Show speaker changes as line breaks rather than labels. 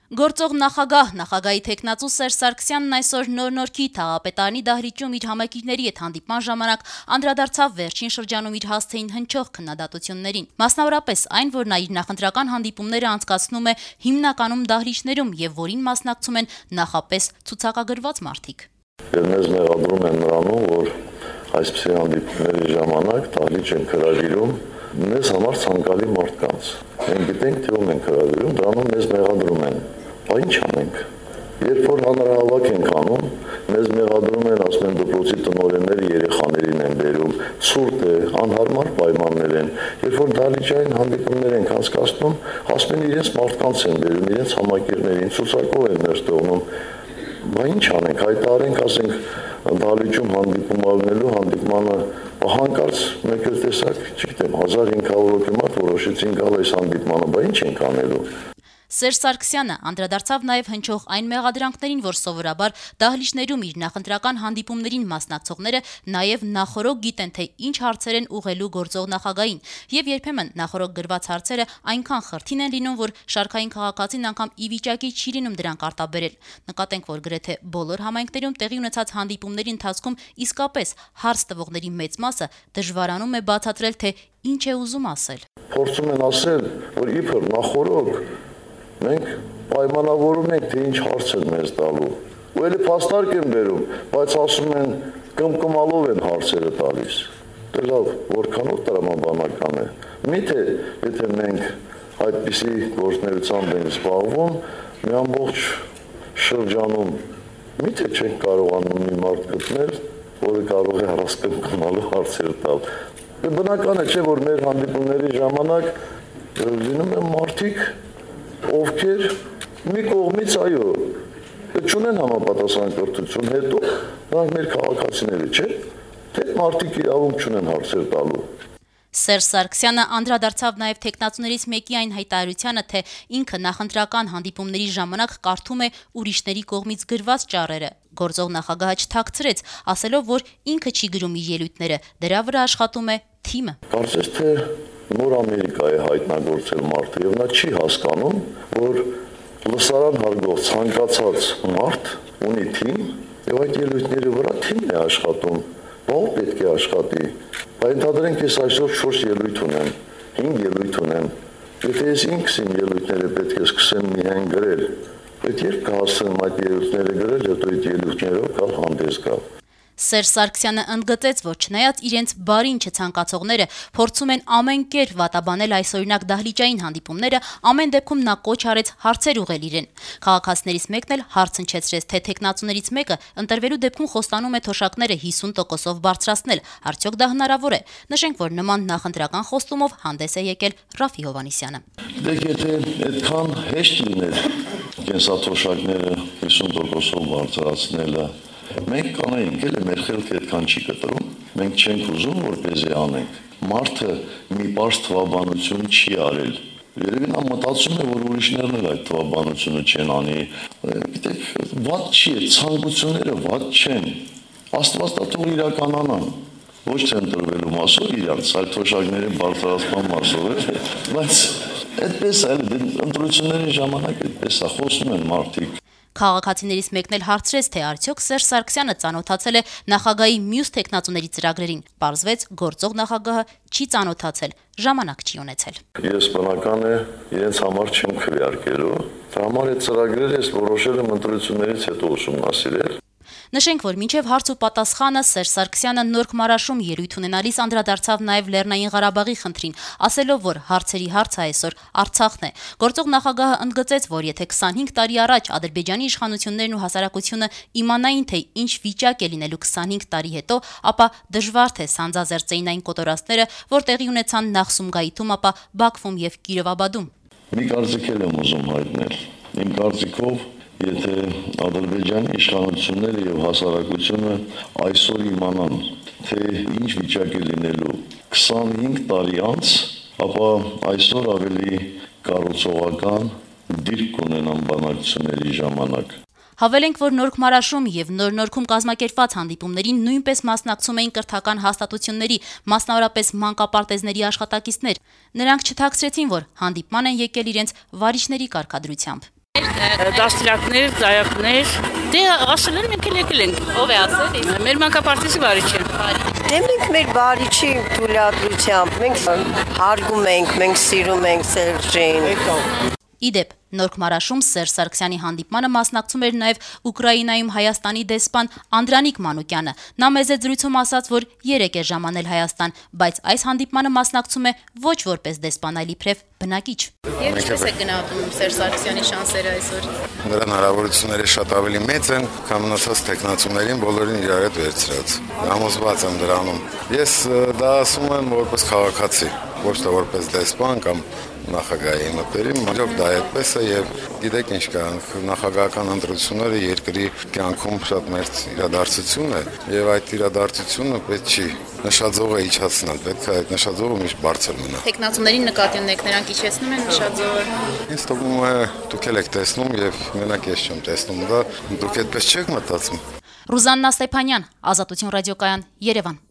Գործող նախագահի թեկնածու Սերժ Սարգսյանն այսօր Նոր-Նորքի թաղապետարանի դահլիճում իր համակիրների հետ հանդիպման ժամանակ անդրադարձավ վերջին շրջանում իր հասցեին հնչող քննադատություններին։ Մասնավորապես այն, որ նա իր նախընտրական հանդիպումները անցկացնում է հիմնականում դահլիճներում եւ որին մասնակցում են նախապես ցուցակագրված մարդիկ։
Մեզ մեղադրում են նրանում, որ այսպիսի հանդիպումների ժամանակ դահլիճ են հրավիրում մեզ համար ցանկալի մարդկանց։ Մենք գիտենք, թե ում ենք հրավիրում, դրանում մեզ մեղադրում են։ Ինչ անենք։ Երբ որ հանրահավաք ենք անում, մեզ մեղադրում են, ասում են դպրոցի տնօրենները երեխաներին են բերում, ցուրտ է, անհարմար պայմաններ են։ Երբ որ դահլիճային հանդիպումներ ենք անցկացնում, ասում են իրենց մարդկանց են բերում, իրենց համակիրներին, ցուցակով են մեր տողնում։ Ինչ անենք, հայտարարենք, ասենք դահլիճում հանդիպում առնելու հանդիպմանը հանկարծ մեկ էլ տեսակ, չգիտեմ, 1500 հոգի մարդ որոշեցին գալ այս հանդիպմանը, ինչ ենք անելու։
Սերժ Սարգսյանը անդրադարձավ նաև հնչող այն մեղադրանքներին, որ սովորաբար դահլիճներում իր նախընտրական հանդիպումներին մասնակցողները նաև նախօրոք գիտեն, թե ինչ հարցեր են ուղղելու գործող նախագահին, եւ երբեմն նախօրոք գրված հարցերը այնքան խրթին են լինում, որ շարքային քաղաքացին անգամ ի վիճակի չի լինում դրանք արտաբերել։ Նկատենք, որ գրեթե բոլոր համայնքներում տեղի ունեցած հանդիպումների ընթացքում իսկապես հարց տվողների մեծ մասը դժվարանում է բացատրել, թե ինչ է ուզում ասել։
Փորձում են ասել, որ իբր նախօրոք մենք պայմանավորում ենք, թե ինչ հարց են մեզ տալու։ Ու էլի փաստարկ են բերում, բայց ասում են կմկմալով են հարցերը տալիս։ Դե լավ, որքանով տրամաբանական է։ Միթե, եթե մենք այդպիսի գործունեությամբ ենք զբաղվում, մի ամբողջ շրջանում, միթե չենք կարողանում մի մարդ գտնել, որը կարող է առանց կմկմալու հարցեր տալ։ Դե բնական է, չէ, որ մեր հանդիպումների ժամանակ լինում են մարդիկ, ովքեր մի կողմից այո, չունեն համապատասխան կրթություն, հետո նրանք մեր քաղաքացիները, չէ, թե մարդիկ իրավունք չունեն հարցեր տալու։
Սերժ Սարգսյանը անդրադարձավ նաև թեկնածուներից մեկի այն հայտարարությանը, թե ինքը նախընտրական հանդիպումների ժամանակ կարդում է ուրիշների կողմից գրված ճառերը։ Գործող նախագահը չթաքցրեց, ասելով, որ ինքը չի գրում իր ելույթները, դրա վրա աշխատում է թիմը։
Կարծես թե նոր Ամերիկա է հայտնագործել մարդը եւ նա չի հասկանում, որ լսարան հարգող ցանկացած մարդ ունի թիմ եւ այդ ելույթների վրա թիմն է աշխատում, ով պետք է աշխատի։ Ենթադրենք ես այսօր 4 ելույթ ունեմ, 5 ելույթ ունեմ։ Եթե ես ինքս իմ ելույթները պետք է սկսեմ միայն գրել, այդ երբ կհասցնեմ այդ ելույթները գրել, հետո այդ ելույթներով գալ հանդես գալ։
Սերժ Սարգսյանը ընդգծեց, որ չնայած իրենց բարին չցանկացողները փորձում են ամեն կերպ վատաբանել այսօրինակ դահլիճային հանդիպումները, ամեն դեպքում նա կոչ արեց հարցեր ուղղել իրեն։ Քաղաքացիներից մեկն էլ հարց հնչեցրեց, թե թեկնածուներից մեկը ընտրվելու դեպքում խոստանում է թոշակները 50%-ով բարձրացնել, արդյոք դա հնարավոր է։ Նշենք, որ նման նախընտրական խոստումով հանդես է եկել Ռաֆի Հովհաննիսյանը։
Դեք եթե այդքան հեշտ լիներ կենսաթոշակները 50%-ով բարձրացնելը, մենք կանենք, էլ մեր խելքը այդքան չի կտրում, մենք չենք ուզում, որպեսզի անենք։ Մարդը մի պարզ թվաբանություն չի արել։ Երևի նա մտածում է, որ ուրիշներն էլ այդ թվաբանությունը չեն անի։ Գիտեք, վատ չի, ցանկությունները վատ չեն։ Աստված դա թող իրականանան։ Ոչ թե ընտրվելու մասով իրանց, այլ թոշակների բարձրացման մասով, բայց այդպես էլ ընտրությունների ժամանակ այդպես է խոսում են մարդիկ։
Քաղաքացիներից մեկն էլ հարցրեց, թե արդյոք Սերժ Սարգսյանը ծանոթացել է նախագահի մյուս թեկնածուների ծրագրերին։ Պարզվեց, գործող նախագահը չի ծանոթացել, ժամանակ չի ունեցել։
Ես բնական է իրենց համար չեմ քվեարկելու, դա համար այդ ծրագրերը ես որոշել եմ ընտրություններից հետո ուսումնասիրել։
Նշենք, որ մինչև հարց ու պատասխանը Սերժ Սարգսյանը Նորք մարաշում ելույթ ունենալիս անդրադարձավ նաև Լեռնային Ղարաբաղի խնդրին, ասելով, որ հարցերի հարցը այսօր Արցախն է։ Գործող նախագահը ընդգծեց, որ եթե 25 տարի առաջ Ադրբեջանի իշխանություններն ու հասարակությունը իմանային, թե ինչ վիճակ է լինելու 25 տարի հետո, ապա դժվար թե սանձազերծեին այն կոտորածները, որ տեղի ունեցան նախ Սումգայիթում, ապա Բաքվում եւ Կիրովաբադում։
Մի կարծիք եմ ուզում հայտնել։ Իմ կարծիքով Եթե Ադրբեջանի իշխանությունները եւ հասարակությունը այսօր իմանան, թե ինչ վիճակ է լինելու 25 տարի անց, ապա այսօր ավելի կառուցողական դիրք կունենան բանակցությունների ժամանակ։
Հավելենք, որ Նորք մարաշում եւ Նոր-Նորքում կազմակերպված հանդիպումներին նույնպես մասնակցում էին կրթական հաստատությունների, մասնավորապես մանկապարտեզների աշխատակիցներ։ Նրանք չթաքցրեցին, որ հանդիպման են եկել իրենց վարիշների կարգադրությամբ։
Դաստիարակներ, ծայակներ, դե ասել են մենք եկել ենք։
Ով է ասել։
Մեր մանկապարտեզի վարիչը։
Դե մենք մեր բարիչի թույլատրությամբ մենք հարգում ենք, մենք սիրում ենք Սերժին։
Իդեպ, Նորք Մարաշում Սերժ Սարգսյանի հանդիպմանը մասնակցում էր նաև Ուկրաինայում Հայաստանի դեսպան Անդրանիկ Մանուկյանը։ Նա մեծ զրույցում ասաց, որ 3 է ժամանել Հայաստան, բայց այս հանդիպմանը մասնակցում է ոչ որպես դեսպան, այլ իբրև բնակիչ։ Եվ ինչպես է գնահատում Սերժ Սարգսյանի շանսերը այսօր։
Նրա հնարավորությունները շատ ավելի մեծ են, քան մնացած տեխնացուներին բոլորին իրար հետ վերցրած։ Համոզված եմ դրանում։ Ես դա ասում եմ որպես քաղաքացի, ոչ թե որպես դեսպան կամ նախագահի մտերիմ, մոտ դա այդպես է եւ գիտեք ինչ կա, նախագահական ընտրությունները երկրի կյանքում շատ մեծ իրադարձություն է եւ այդ իրադարձությունը պետք չի նշաձողը իջացնել, պետք է այդ նշաձողը միշտ բարձր մնա։
Տեխնացուներին նկատի ունեք, նրանք իջեցնում են նշաձողը։
Ինձ թվում է դուք եք տեսնում եւ մենակ ես չեմ տեսնում դա, դուք այդպես չեք մտածում։
Ռուզաննա Ստեփանյան, Ազատություն ռադիոկայան, Երևան։